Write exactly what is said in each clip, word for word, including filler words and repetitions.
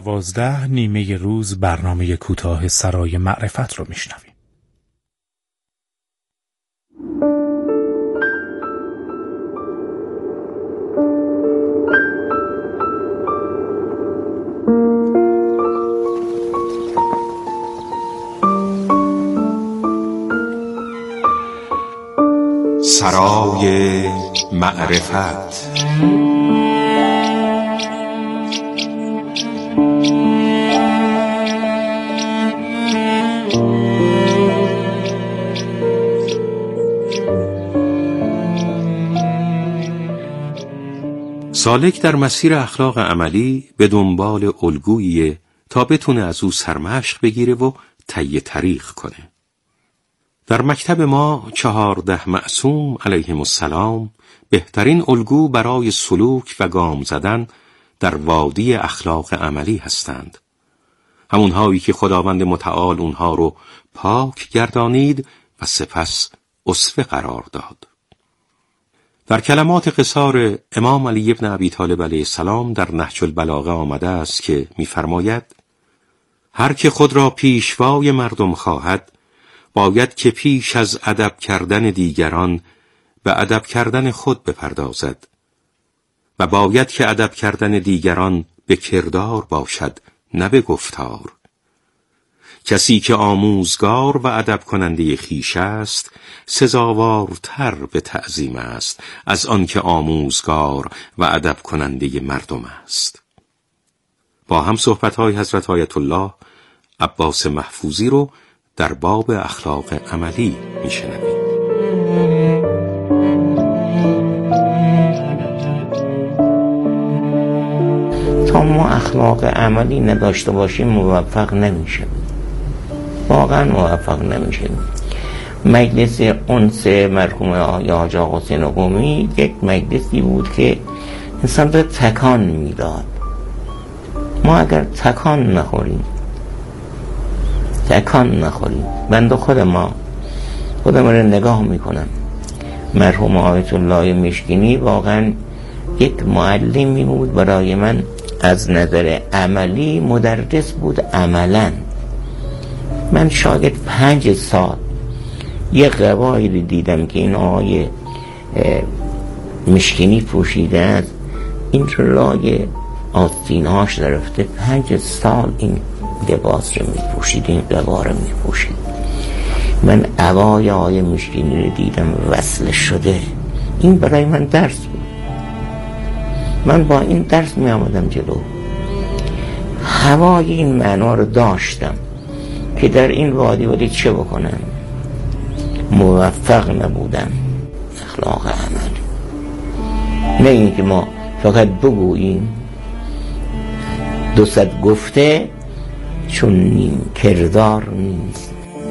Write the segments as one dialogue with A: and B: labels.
A: دوازده نیمه روز برنامه کوتاه سرای معرفت رو میشنویم.
B: سرای معرفت. سالک در مسیر اخلاق عملی به دنبال الگویی تا بتونه از او سرمشق بگیره و طی طریق کنه. در مکتب ما چهارده معصوم علیهم السلام بهترین الگو برای سلوک و گام زدن در وادی اخلاق عملی هستند. همونهایی که خداوند متعال اونها رو پاک گردانید و سپس اسوه قرار داد. در کلمات قصار امام علی ابن ابی طالب علیه السلام در نهج البلاغه آمده است که می‌فرماید: هر که خود را پیشوای مردم خواهد باید که پیش از ادب کردن دیگران به ادب کردن خود بپردازد و باید که ادب کردن دیگران به کردار باشد نه به گفتار. کسی که آموزگار و ادب کننده خویش است سزاوارتر به تعظیم است از آن که آموزگار و ادب کننده مردم است. با هم صحبت‌های حضرت آیت الله عباس محفوظی رو در باب اخلاق عملی میشنوید.
C: تا ما اخلاق عملی نداشته باشیم موفق نمیشیم، واقعا موفق نمیشیم. مجلس انس مرحوم حاج آقا حسین قمی یک مجلسی بود که انسان به تکان میداد. ما اگر تکان نخوریم تکان نخوریم بنده خود ما خودم رو نگاه میکنم، مرحوم آیت الله مشکینی واقعا یک معلمی بود برای من، از نظر عملی مدرس بود. عملا من شاید پنج سال یه قوایلی دیدم که این آقای مشکینی پوشیده است، این لای آستینهاش درفته، پنج سال این لباس رو میپوشید، این قوا رو میپوشید. من عبای آقای مشکینی رو دیدم وصل شده. این برای من درس بود، من با این درس می آمدم جلو. هوای این معنا رو داشتم که در این وادی ولی چه بکنم. موفق نبودم. اخلاق عملی نه این که ما فقط بگوییم دو صد گفته چون نیم کردار نیست.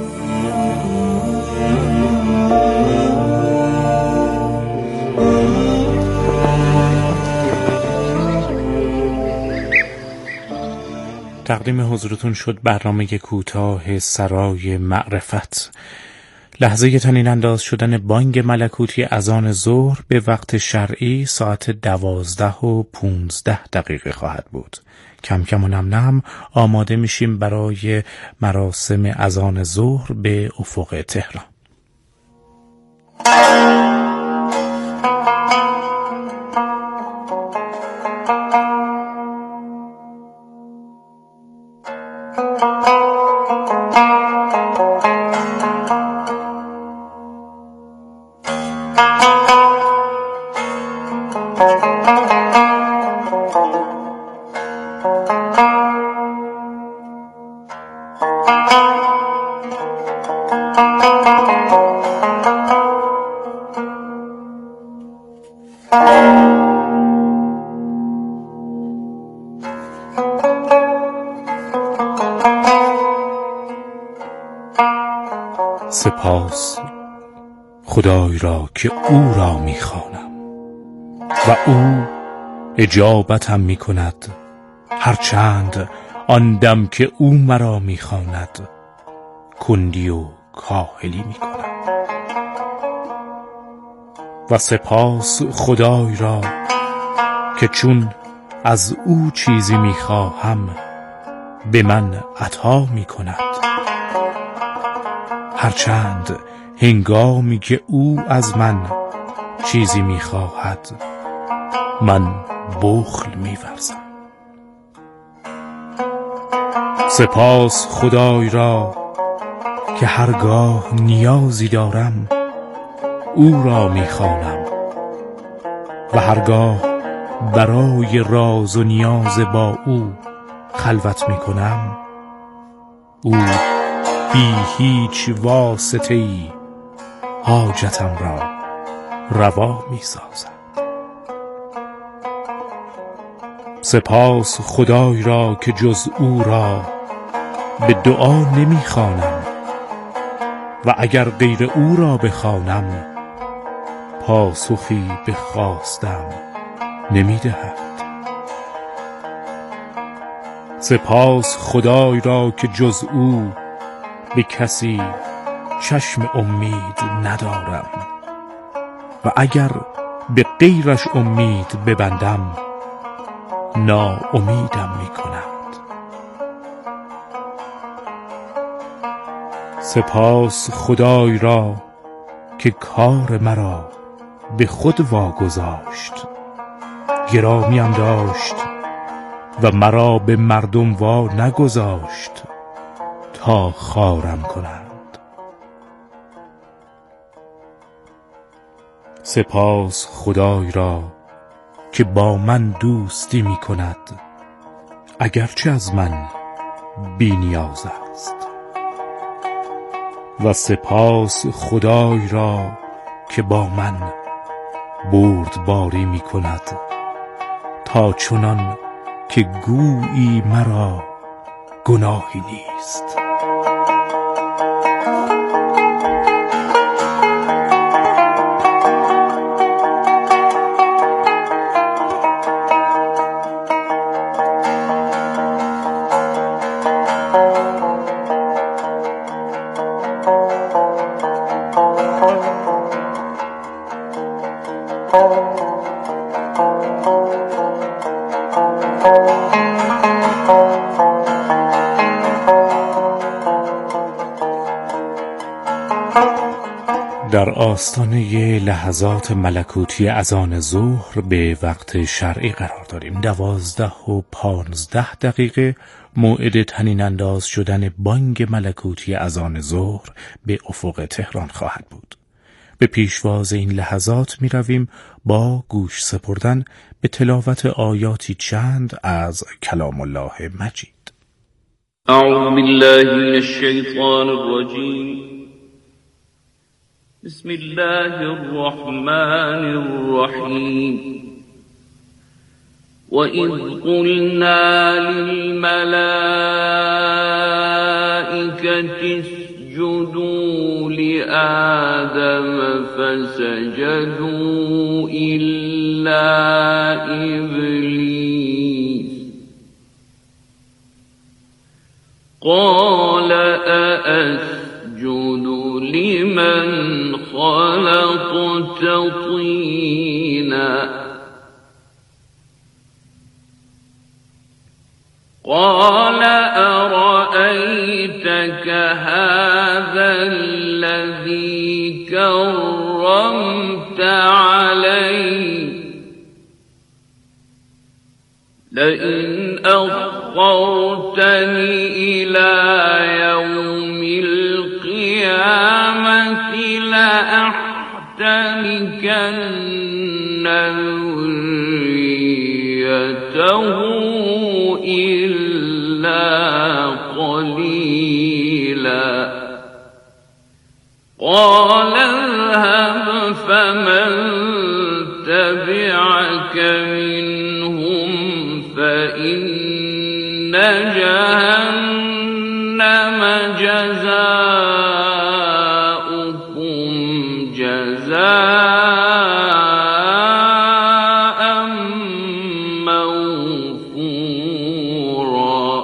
A: تقدیم حضورتون شد برنامه کوتاه سرای معرفت. لحظه طنین انداز شدن بانگ ملکوتی اذان ظهر به وقت شرعی ساعت دوازده و پونزده دقیقه خواهد بود. کم کم و نم نم آماده میشیم برای مراسم اذان ظهر به افق تهران. سپاس خدای را که او را میخوانم و او اجابتم میکند، هرچند آن دم که او مرا میخواند کندی و کاهلی میکنم. و سپاس خدای را که چون از او چیزی میخواهم به من عطا می کند. هرچند هنگامی که او از من چیزی می خواهد من بخل می ورزم. سپاس خدای را که هرگاه نیازی دارم او را می خوانم و هرگاه برای راز و نیاز با او خلوت می کنم او بی هیچ واسطه‌ای حاجتم را روا می سازد. سپاس خدای را که جز او را به دعا نمی خوانم و اگر غیر او را بخوانم پاسخی به خواستم نمی دهد. سپاس خدای را که جز او به کسی چشم امید ندارم و اگر به غیرش امید ببندم ناامیدم می کند. سپاس خدای را که کار مرا به خود واگذاشت، گرامیم داشت و مرا به مردم وا نگذاشت تا خوارم کنند. سپاس خدای را که با من دوستی می کند اگرچه از من بی نیاز است. و سپاس خدای را که با من بردباری می کند تا چنان که گویی مرا گناهی نیست. در آستانه لحظات ملکوتی اذان ظهر به وقت شرعی قرار داریم. دوازده و پانزده دقیقه موعد طنین انداز شدن بانگ ملکوتی اذان ظهر به افق تهران خواهد بود. به پیشواز این لحظات می رویم با گوش سپردن به تلاوت آیاتی چند از کلام الله مجید.
D: اعوذ بالله من الشیطان الرجیم. بسم الله الرحمن الرحیم. وَإِذْ قُلْنَا لِلْمَلَائِكَةِ اسْجُدُوا لِآدَمَ فَسَجَدُوا إِلَّا إِبْلِيسَ قَالَ أَأَسْجُدُ لِمَنْ خَلَقْتَ طِينًا قال أرأيتك هذا الذي كرمت علي لئن أخرتني إلى يوم القيامة لأحتنكن ذريته إلا قليلا قال اذهب فمن تبعك منهم فإن جهنم جزاؤكم جزاء موفورا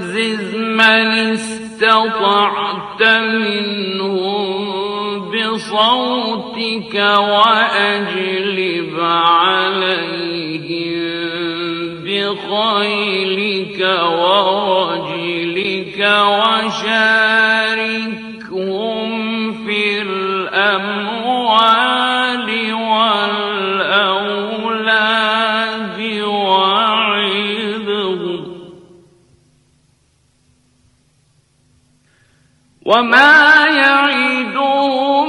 D: واستفزز من استطعت منهم بصوتك بصوتك وأجلب عليهم بخيلك ورجلك وشاركهم في الأموال والأولاد وعظهم وما يعدهم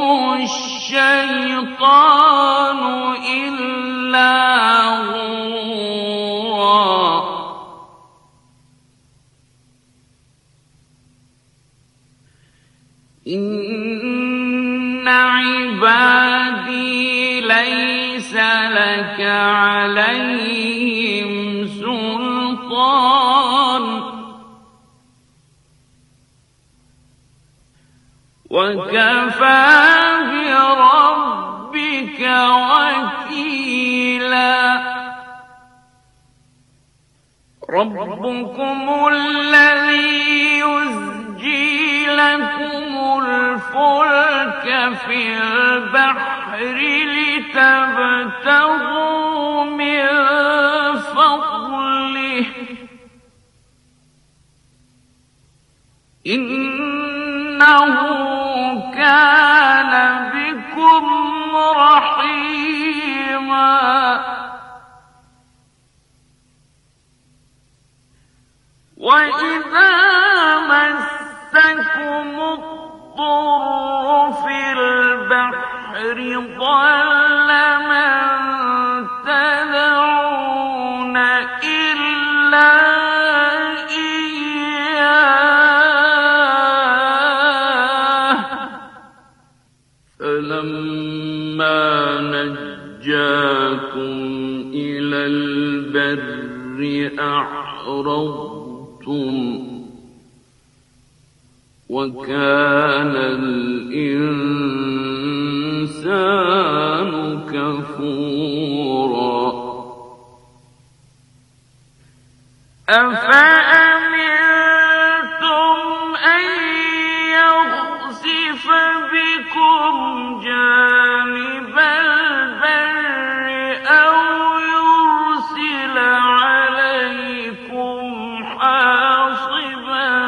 D: الشيطان إلا غرورا إن عبادي ليس لك عليهم سلطان وكفى بربك وكيلا ربكم الذي يزجي لكم الفلك في البحر لتبتغوا من فضله إنه كان بكم رحيما وإذا مسكم الضر في البحر ضل من تدعون إلا إياه فلما نجاكم إلى البر أعرضتم وكان الإنسان كفورا أفأمنتم أن يخسف بكم جانب البر أو يرسل عليكم حاصبا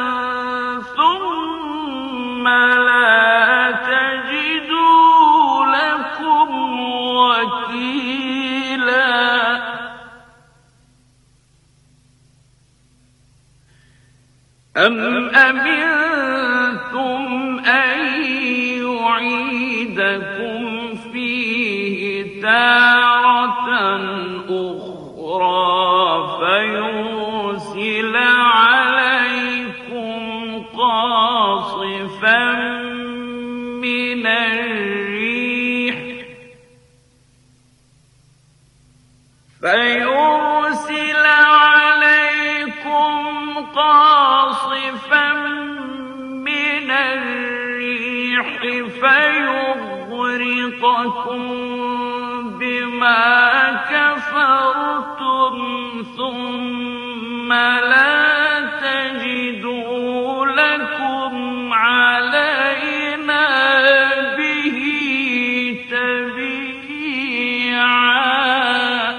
D: ثم لا تجدوا لكم وكيلا أم أمنتم أن يعيدكم فيه تارة أخرى فيرسل عليكم قاصفا من الريح فيرسل عليكم قاصفا من الريح فيغرقكم بما كفرتم ثم لا تجدوا لكم علينا به تبيعا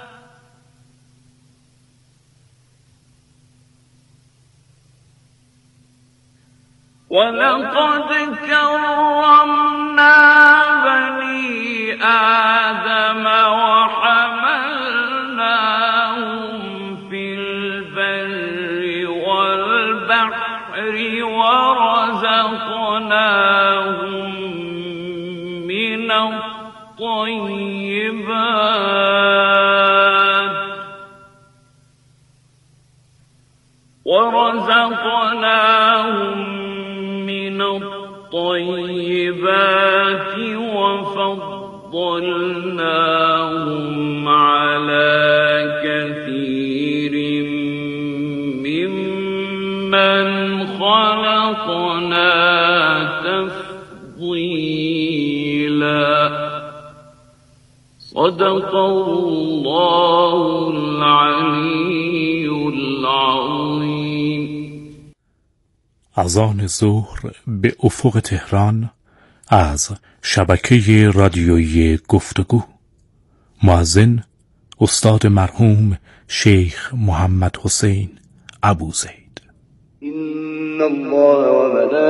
D: ولقد كرمنا بني آدم وحملناهم في البر والبحر ورزقناهم من الطيبات ورزقناهم من الطيبات وفضلناهم على كثير ممن خلقنا تفضيلا صدق الله العلي العظيم.
A: اذان ظهر به افق تهران از شبکه رادیویی گفتگو. مؤذن استاد مرحوم شیخ محمد حسین ابوزید.
E: إن الله وملائكته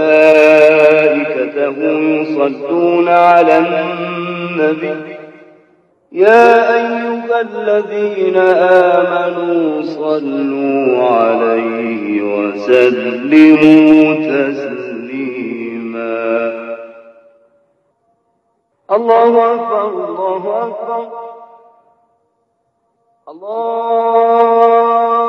E: يصلون على النبي يا أيها الذين آمنوا صلوا عليه وسلموا تسليما. الله أكبر الله أكبر الله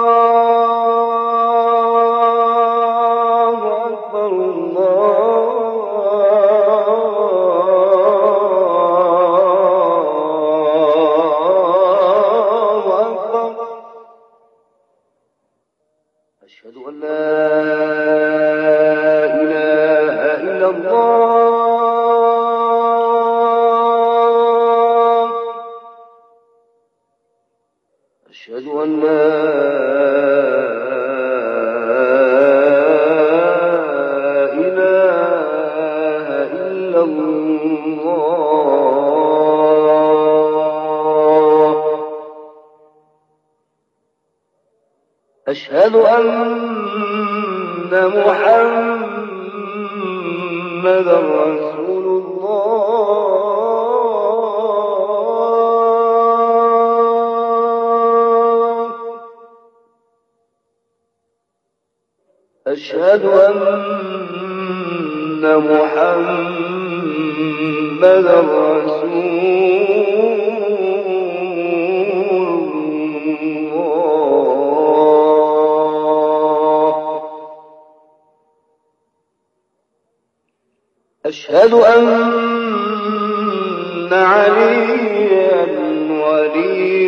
E: أشهد أن لا إله إلا الله أشهد أن لا إله إلا الله أشهد أن محمد رسول الله أشهد أن محمد رسول أشهد أن عليا ولي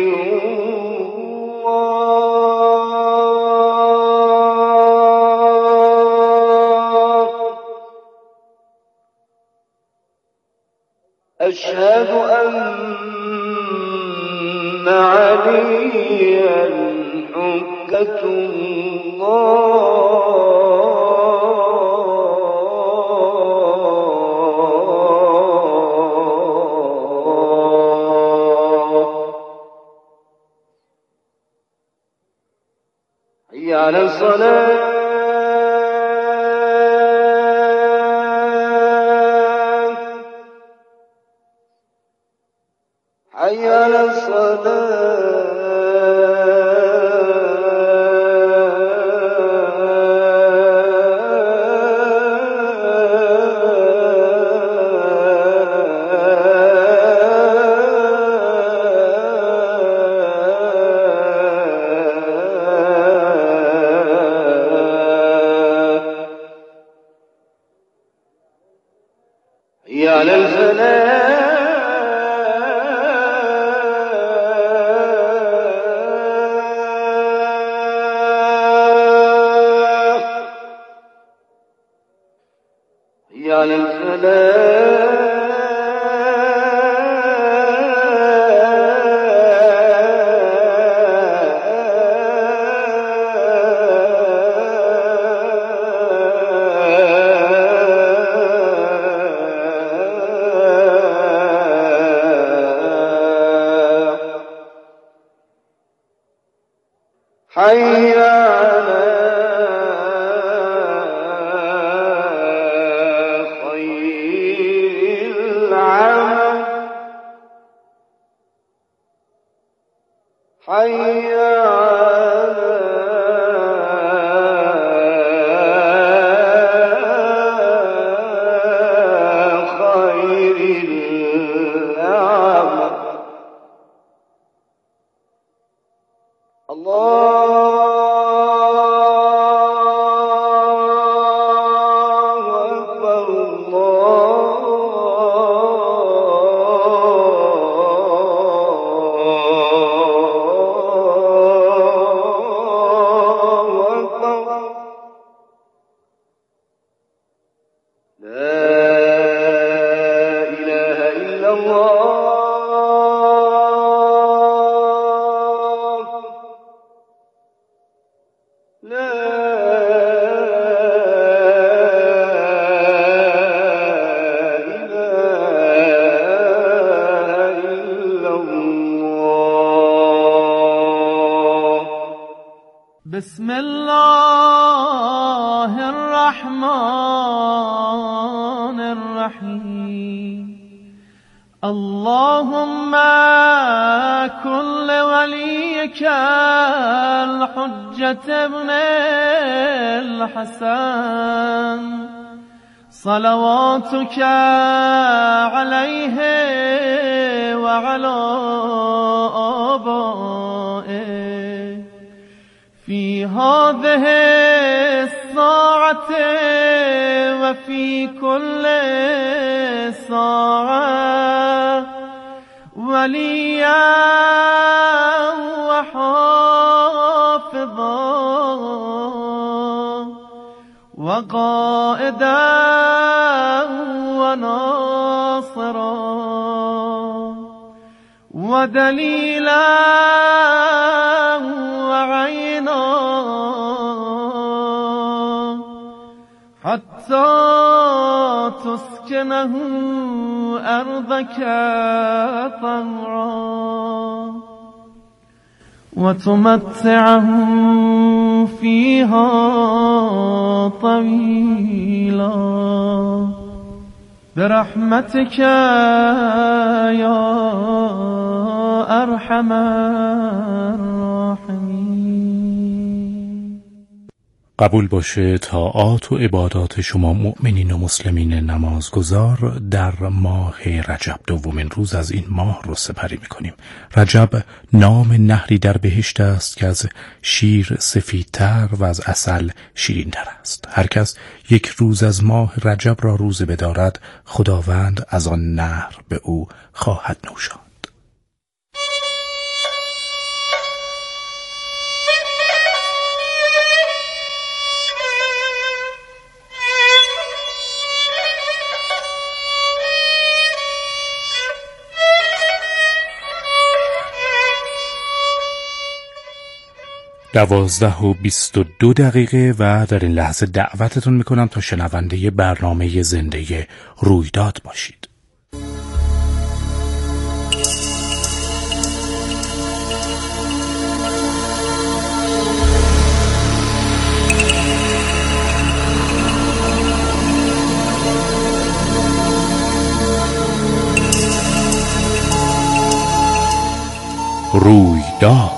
E: الله أشهد أن عليا حجة الله حي على الصلاة حي على حي على الفلاح حي على الفلاح حي على خير العمل حي على خير العمل. لا
F: اللهم كل وليك الحجة ابن الحسن صلواتك عليه وعلى آبائه في هذه الساعة وفي كل ساعة وليا وحافظا وقائدا وناصرا ودليلا وعينا حتى تسكنه أرضك طوعا وتمتعه فيها طويلا برحمتك يا أرحم الراحمين.
A: قبول باشه طاعات و عبادات شما مؤمنین و مسلمین نمازگزار در ماه رجب، دومین روز از این ماه رو سپری میکنیم. رجب نام نهری در بهشت است که از شیر سفیدتر و از عسل شیرین‌تر است. هر کس یک روز از ماه رجب را روزه بدارد، خداوند از آن نهر به او خواهد نوشاند. دوازده و بیست و دو دقیقه و در این لحظه دعوتتون میکنم تا شنونده برنامه زنده رویداد باشید. رویداد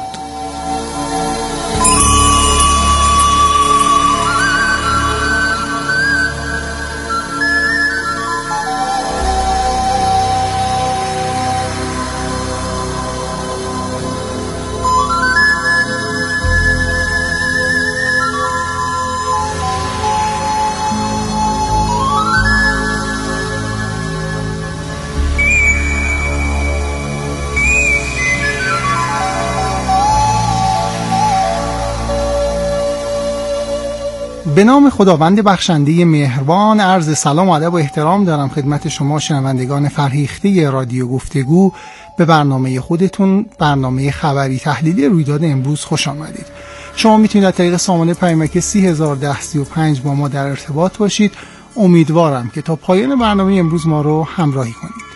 G: به نام خداوند بخشنده مهربان، عرض سلام و ادب و احترام دارم خدمت شما شنوندگان فرهیخته رادیو گفتگو. به برنامه خودتون، برنامه خبری تحلیلی رویداد امروز خوش آمدید. شما میتونید از طریق سامانه پیامک سی هزار و ده سی و پنج با ما در ارتباط باشید. امیدوارم که تا پایان برنامه امروز ما رو همراهی کنید.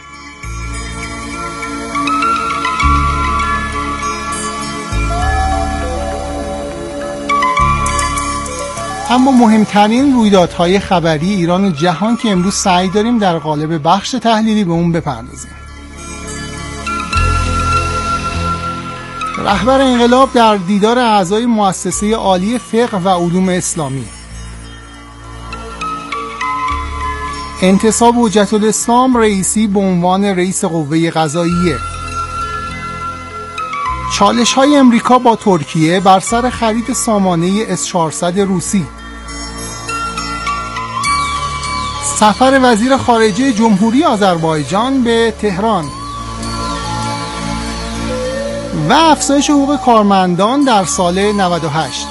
G: اما مهمترین رویدادهای خبری ایران و جهان که امروز سعی داریم در قالب بخش تحلیلی به اون بپردازیم. رهبر انقلاب در دیدار اعضای مؤسسه عالی فقه و علوم اسلامی. انتصاب حجت الاسلام رئیسی به عنوان رئیس قوه قضاییه. چالش‌های امریکا با ترکیه بر سر خرید سامانه اس چهارصد روسی. سفر وزیر خارجه جمهوری آذربایجان به تهران و افزایش حقوق کارمندان در سال نود و هشت.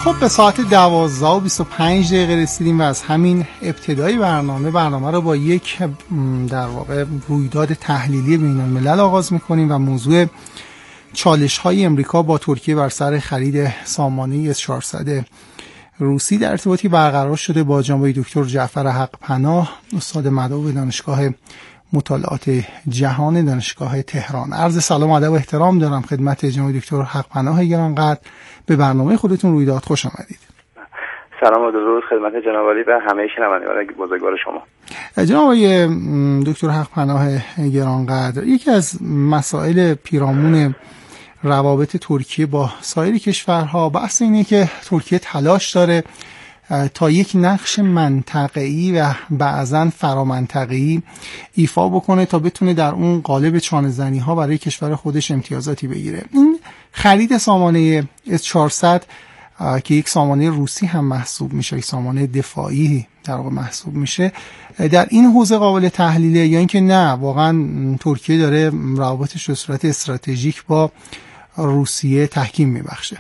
G: خب به ساعت دوازده و بیست و پنج دقیقه رسیدیم و از همین ابتدای برنامه برنامه رو با یک در واقع رویداد تحلیلی بین الملل آغاز میکنیم و موضوع چالش های امریکا با ترکیه بر سر خرید سامانه اس چهارصد روسی در ارتباطی برقرار شده با جناب دکتر جعفر حقپناه، استاد مدعو دانشگاه مطالعات جهان دانشگاه تهران. عرض سلام و ادب و احترام دارم خدمت جناب دکتر حقپناه گرانقدر. به برنامه خودتون رویداد خوش آمدید.
H: سلام و درود خدمت جناب عالی و همه شنوندگان بزرگوار شما.
G: جناب آقای دکتر حقپناه گرانقدر، یکی از مسائل پیرامون روابط ترکیه با سایر کشورها بحث اینه که ترکیه تلاش داره تا یک نقش منطقه‌ای و بعضاً فرامنطقه‌ای ایفا بکنه تا بتونه در اون قالب چانه‌زنی‌ها برای کشور خودش امتیازاتی بگیره. این خرید سامانه اس چهارصد که یک سامانه روسی هم محسوب میشه، یک سامانه دفاعی در واقع محسوب میشه، در این حوزه قابل تحلیله یا اینکه نه واقعا ترکیه داره روابطش به صورت استراتژیک با روسیه تحکیم میبخشه؟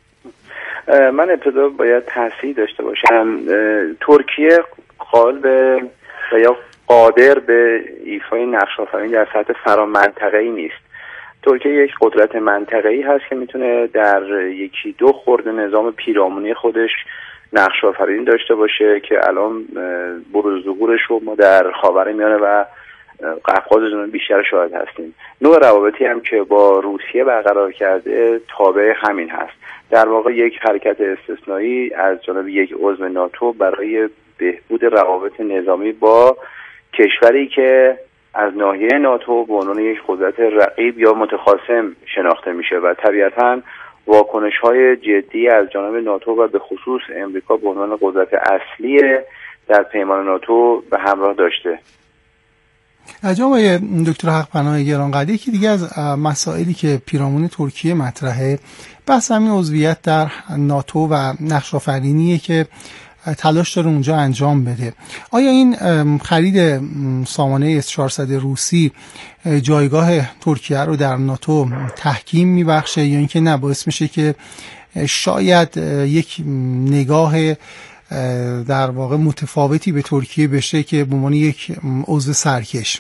H: من ابتدا باید تصحیح داشته باشم. ترکیه قالب و یا قادر به ایفای نقش آفرینی در سطح فرامنطقه‌ای نیست. ترکیه یک قدرت منطقه‌ای هست که میتونه در یکی دو خرد نظام پیرامونی خودش نقش آفرینی داشته باشه که الان بروز ظهورش رو ما در خاورمیانه و قفقاز جنوبی بیشتر شاهد هستیم. نوع روابطی هم که با روسیه برقرار کرده تابع همین هست. در واقع یک حرکت استثنایی از جانب یک عضو ناتو برای بهبود روابط نظامی با کشوری که از ناحیه ناتو به عنوان یک قدرت رقیب یا متخاصم شناخته میشه و طبیعتاً واکنش‌های جدی از جانب ناتو و به خصوص امریکا به عنوان قدرت اصلی در پیمان ناتو به همراه داشته.
G: جناب دکتر حقپناه گرانقدر، یکی دیگه از مسائلی که پیرامون ترکیه مطرحه بحث همین عضویت در ناتو و نقش آفرینیه که تلاش داره اونجا انجام بده. آیا این خرید سامانه اس چهارصد روسی جایگاه ترکیه رو در ناتو تحکیم میبخشه یا اینکه نه باعث میشه که شاید یک نگاه در واقع متفاوتی به ترکیه بشه که به عنوان یک عضو سرکش؟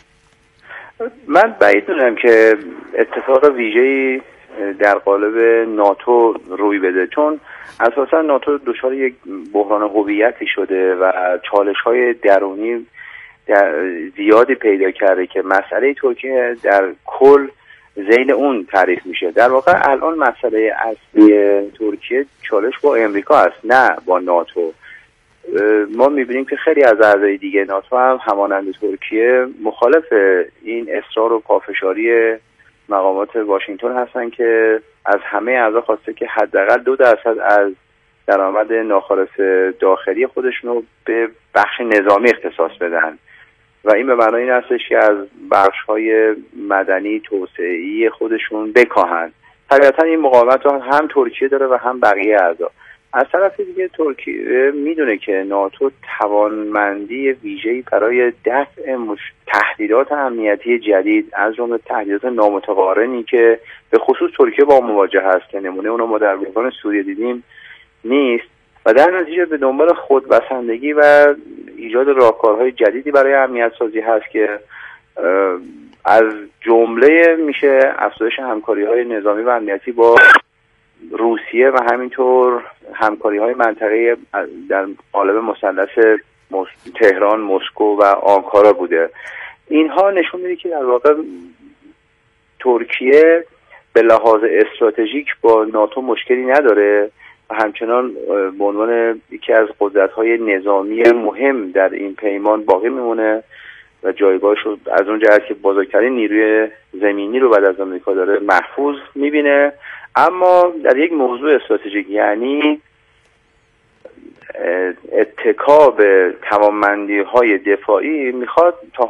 H: من بعید می‌دونم که اتفاق ویژه‌ای در قالب ناتو روی بده، چون اساسا ناتو دچار یک بحران هویتی شده و چالش‌های درونی در زیادی پیدا کرده که مسئله ترکیه در کل ذیل اون تعریف میشه. در واقع الان مسئله اصلی ترکیه چالش با امریکا است، نه با ناتو. ما میبینیم که خیلی از اعضای دیگه ناتو هم همانند ترکیه مخالف این اصرار و پافشاری مقامات واشنگتن هستن که از همه اعضا خواسته که حداقل دو درصد از درآمد ناخالص داخلی خودشون رو به بخش نظامی اختصاص بدن و این به معنای این هستش که از بخش‌های مدنی توسعه‌ای خودشون بکاهن. طبیعتا این مقاومت رو هم ترکیه داره و هم بقیه اعضا. از طرف دیگه ترکیه میدونه که ناتو توانمندی ویژه‌ای برای دفع تهدیدات امنیتی جدید از جمله تهدیدات نامتقارنی که به خصوص ترکیه با مواجه هست که نمونه اونو ما در بحران سوریه دیدیم نیست و در نتیجه به دنبال خودبسندگی و ایجاد راهکارهای جدیدی برای امنیت سازی هست که از جمله میشه افزایش همکاری‌های نظامی و امنیتی با روسیه و همینطور همکاری‌های منطقه‌ای در قالب مثلث تهران، مسکو و آنکارا بوده. اینها نشون میده که در واقع ترکیه به لحاظ استراتژیک با ناتو مشکلی نداره و همچنان به عنوان یکی از قدرت‌های نظامی مهم در این پیمان باقی میمونه و جایگاهش رو از اون جهت که بزرگترین نیروی زمینی رو بعد از آمریکا داره محفوظ میبینه. اما در یک موضوع استراتژیک یعنی اتکا به توانمندی‌های دفاعی میخواد تا